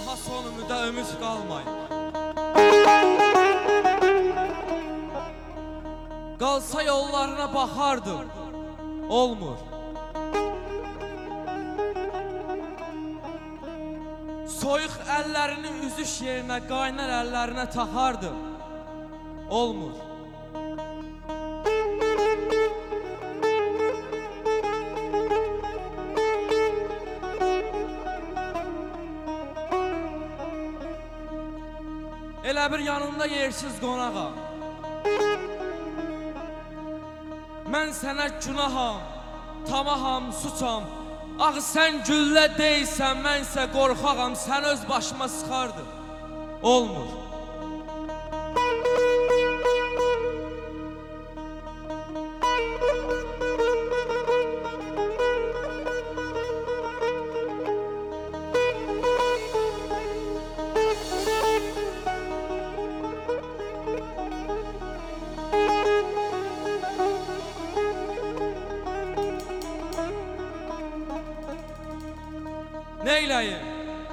ta son ümide ümid qalmayın. Qalsa yollarına baxardım, olmur. Soyuq əllərini üzüş yerinə, qaynar əllərinə taxardım, olmur. Elə bir yanında yersiz qonağam. Mən sənə günaham, tamaham, suçam. Axı sən güllə deyilsən, mən isə qorxağam, sən öz başıma sıxardım, olmur. Neyləyim?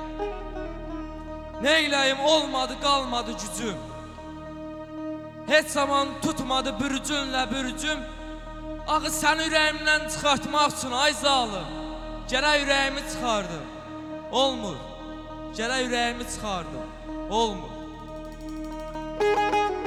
Neyləyim, olmadı, qalmadı gücüm. Heç zaman tutmadı bürcünlə bürcüm. Axı sən ürəyimdən çıxartmaq üçün, ay zalım, gərək ürəyimi çıxardım, olmur. Gərək ürəyimi çıxardım, olmur.